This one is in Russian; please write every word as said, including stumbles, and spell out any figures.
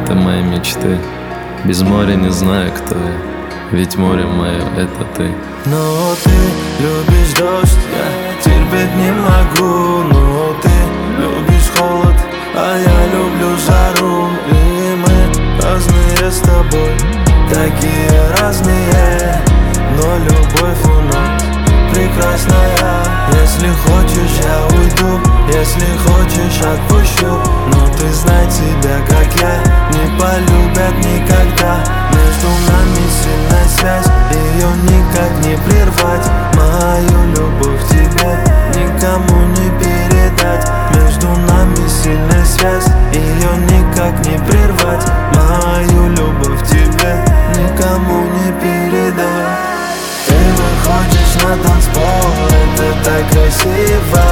ты моей мечты. Без моря не знаю, кто я, ведь море мое — это ты. Но ты любишь дождь, я терпеть не могу. Но ты любишь холод, а я люблю жару. И мы разные с тобой, такие разные, но любовь у нас прекрасная. Если хочешь, я уйду, если хочешь, отпущу. Но ты знай, тебя, как я, не полюбят никогда. Между нами сильная связь, ее никак не прервать. Мою любовь тебе никому не передать. Между нами сильная связь, ее никак не прервать. Мою любовь тебе никому не передать. Ты выходишь на танцпол, это так красиво.